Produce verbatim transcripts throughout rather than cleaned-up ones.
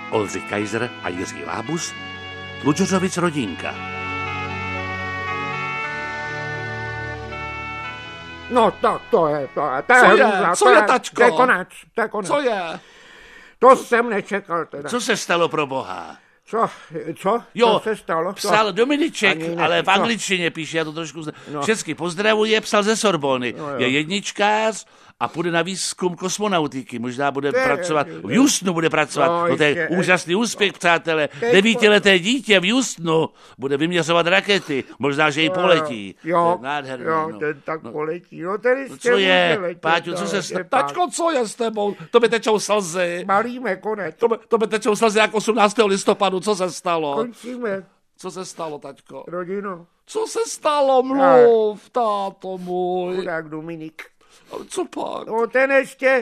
Oldřich Kaiser a Jiří Lábus, Tlučořovic rodinka. No tak to je, to je, to je Co je? hrůza, Co to je, tačko? To je konec, to je konec. Co je? To jsem nečekal teda. Co se stalo pro boha? Co? Co? Jo, Co se stalo? psal Co? Dominiček, Ani ne- ale v co? angličtině píše, já to trošku zna... No. Všechny pozdravuje, psal ze Sorbony. No, jo. Je jedničkář a půjde na výzkum kosmonautiky. Možná bude To je- pracovat, v Houstonu bude pracovat. No, No, to je ještě- úžasný úspěch, přátelé. Teď- Devítileté dítě v Houstonu bude vyměřovat rakety. Možná, že i poletí. To Jo, je nádherný, jo, no. ten tak No. poletí. No tedy No, jste co je? může letět, Páťo, co no, se je stalo? pak. Tačko, co je s tebou? To by tečou slzy. Malíme konec. To by, to by tečou slzy jak osmnáctého listopadu. Co se stalo? Končíme, Co se stalo, taťko? rodino. Co se stalo? Mluv, táto můj. Chudák Dominik. Ale co pak? No ten ještě,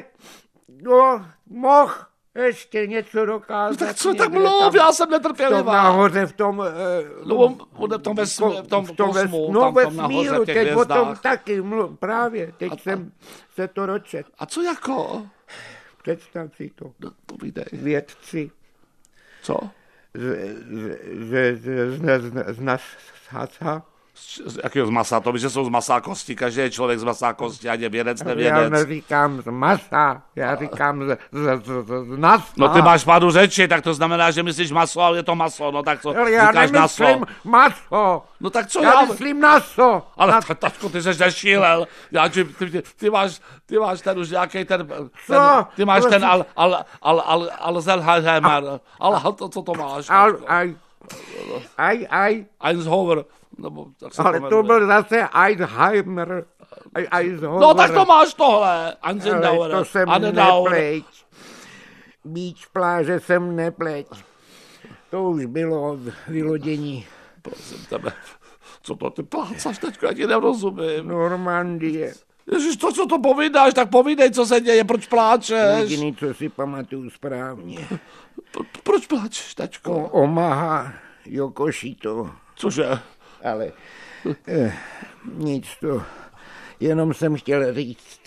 no, mohl ještě něco No, dokázat. tak co, tak někde mluv, tam, já jsem v tom netrpělivá. nahoře, v tom... eh, No, on, on je v tom, vesm, v tom, v tom ves, kosmu, no tam, ve tam nahoře smíru, v těch teď o tom hvězdách. taky mluv, právě, teď A- jsem se to dočet. A co jako? Představ si to. No, povídej. Vědci Co? z, z, z, z, z, z, z nás hasa. Z, z jakého z masa? To by, že jsou z masa a kosti. Každý je člověk z masa a kosti, ať je vědec, Já nevědec. neříkám z masa, já říkám z, z, z, z, z nasa. No ty máš pádu řeči, tak to znamená, že myslíš maso, ale je to maso. No tak co, Ale já říkáš naso. nemyslím maso. No tak co Já já... myslím naso. Ale Na- ta- tačko, ty seš nešílel. Já, ty, ty, ty, máš, ty máš ten už nějaký ten, ten Co? ty máš Prosím. ten al, al, al, al, Alzheimer. Ale to, co to máš? Al, tačko? aj, aj, aj, Alzheimer. Nebo, tak se ale to to jmenuje. byl zase Alzheimer. Aj, Alzheimer. No tak to máš tohle. Ale Eisenhower. to jsem Adenauer. nepleť. Beach pláže jsem nepleť. To už bylo vylodění Prosím tebe. Co to ty plácaš teďko, já ti nerozumím. Normandie. Ježiš, to, co to povídáš, tak povídej, co se děje, proč pláčeš? Jediný, co si pamatuju správně. Pro, proč pláčeš, O, tačko? Omaha, Yokoshito. Cože? Ale eh, nic to. Jenom jsem chtěl říct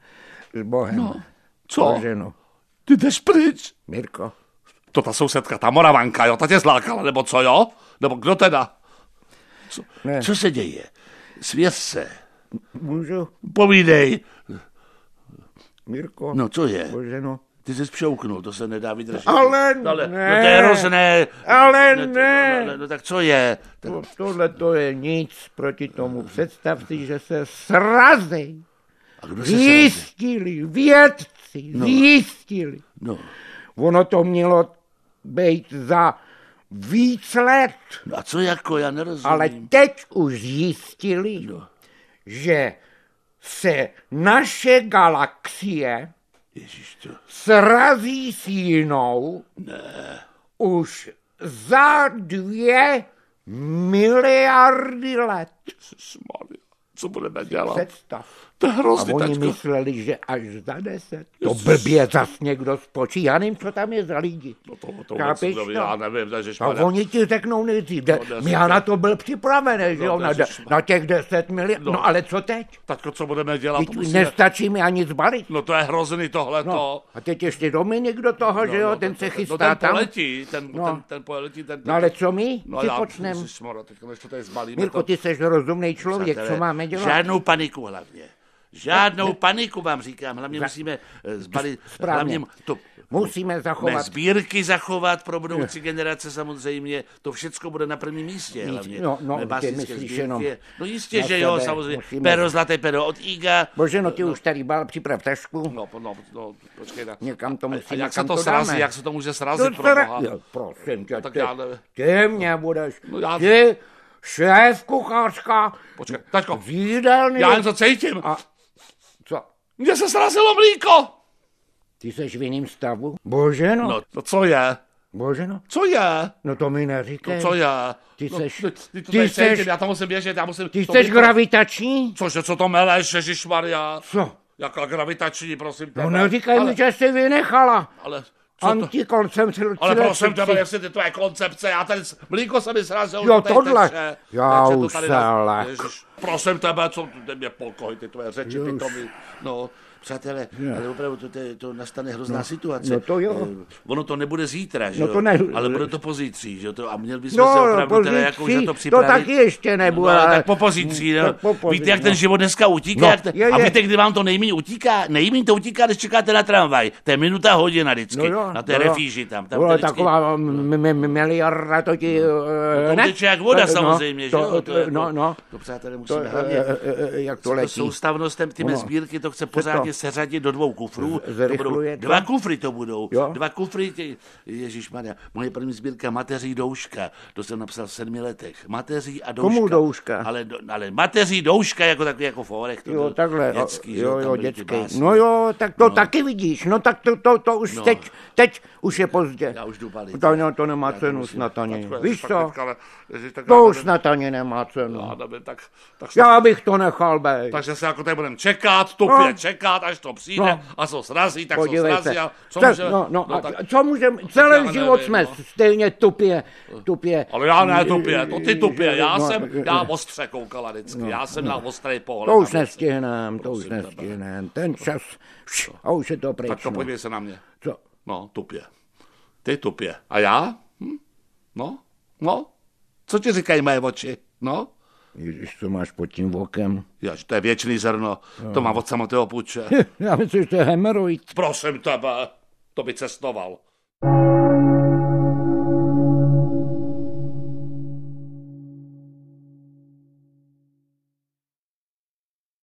s Bohem. No, co? Ženo. Ty jdeš pryč. Mirko, To ta sousedka, ta Moravanka, jo, ta tě zlákala, nebo co, jo? Nebo kdo teda? Co, Ne. co se děje? Svěz se. můžu? Povídej. Mirko, No, co je? Boženo. Ty jsi přouknul, to se nedá vydržet. Ale ale, ne. No to je hrozné. Ale No, ne. No, no, no tak co je? Tak, To, tohle to je nic proti tomu. Představ si, že se srazej. a kdo se srazí? Zjistili, vědci, No. zjistili. No, Ono to mělo být za víc let, no a co jako, já nerozumím. ale teď už zjistili, No. že se naše galaxie Ježiš, to... srazí s jinou Ne. už za dvě miliardy let. Ježišmarja, co budeme dělat? Představ. To je A hrozný, oni tačko. mysleli, že až za deset. To Ježiš. blbě zas někdo spočí. Já nevím, co tam je za lidi. No to, to, Chápeš to, to? já nevím, A ježišmarja. oni ti řeknou nejdřív, de, No, já na to byl připravený, že No, jo, na, de, ježišmarja. na těch deset miliard. No. No. no ale co teď? Tačko, co budeme dělat? Teď To musíme... nestačí mi ani zbalit. No to je hrozný tohleto. No. A teď ještě Dominik do toho, že jo, ten se chystá no, ten tam. poletí, ten, No. ten, ten poletí, ten, ten, No ale co my? no si já, počnem. ježišmarja, teď než to tady zbalíme. Mirko, to, ty seš rozumný člověk, přátelé, co máme dělat? Žádnou paniku hlavně. Žádnou paniku vám říkám. Hlavně musíme eh, zbalit, Správně. hlavně to, Musíme mé zachovat. sbírky zachovat pro budoucí generace samozřejmě. To všecko bude na prvním místě. Hlavně. no, no, Mé ty básnické myslíš sbírky. jenom No jistě, na že jo, sebe, samozřejmě. musíme- Pero, zlaté pero od Iga. Boženo, ty už tady bál, připrav tašku. No, no, no, počkej. Na. Někam to A- musíme, a jak se kam to to srazí, dáme? jak se to může srazit To pro teda- boha? Jo, prosím tě, tak ty, já nevím. ty mě budeš, No já- ty šéf kuchařka Počkej, tačko, z jídelny. já něco cítím. A co? Mně se srazilo mlíko. Ty seš v jiným stavu? Boženo, No, to co je? Boženo, Co je? no to mi neříkej. No co je? Ty no, seš- ty, ty, to ty tady seš- cítím, já tam musím běžet, já musím... Ty to jsi mlíko- gravitační? Cože, co to meleš, ježišmarja? Co? Jaká gravitační, prosím tebe. No neříkej ale, mi, že jsi vynechala. ale Antikoncepce. Ale prosím tebe, jestli ty tvoje koncepce, já tady mlíko se mi srazil. Jo, tohle. Já už se lek. Prosím tebe, co ty mě polkohy, ty tvoje řeči, pitomí. No, přátelé, ale opravdu to, to, to nastane hrozná no, situace. No to jo. Ono to nebude zítra, že no jo? to ne... Ale bude to pozítří, že jo? To, a měl bychom no, se opravdu teda jako už na to připravit. To taky ještě nebude. No, tak po pozítří, no. Po pozítří, víte, jak no. ten život dneska utíká? No, jak ten... je, je. A víte, kdy vám to nejméně utíká? Nejméně to utíká, když čekáte na tramvaj. To je minuta hodina vždycky. No, na té no, refíži tam. tam no, vždycky... Taková miliarda to ti... To teče jak voda samozřejmě, že jo? No, no. To, přátelé, musíme hlavně... Jak to letí. Soustavnost ty sbírky, to chce pořádně seřadit do dvou kufrů. Dva kufry to budou. Jo? Dva kufry, tě, ježišmarja, moje první sbírka Mateří douška, to jsem napsal v sedmi letech. Mateří a douška. Komu douška? Ale, ale Mateří douška, jako takový jako forech. To jo, takhle. Dětský, jo, jo, dětský. No jo, tak to no. taky vidíš, no tak to, to, to už no. teď, teď už je pozdě. Já už jdu palit. To, no, to nemá já cenu snad ani. Víš co? To už snad ani nemá cenu. Já bych to nechal být. Takže se jako tady budeme čekat, tupě čekat, až to přijde a co srazí, tak co srazí. A co můžeme, no, no, no, tak, co můžeme, celý život nevím, jsme no. stejně tupě, tupě. Ale já ne tupě, to ty tupě, já no, jsem, já ostře koukala vždycky, no, já jsem no. na ostrý pohled. To už nestihnem, to už nestihnem, ten čas, a už je to pryč. Tak to podívej se na mě. Co? No, tupě. Ty tupě. A já? Hm? No, no, co ti říkají moje oči, no? Ježiš, co máš pod tím okem? Jaž, to je věčný zrno, no. To má od samotného půče. Já myslím, že to je hemeroid. Prosím tebe, to by cestoval.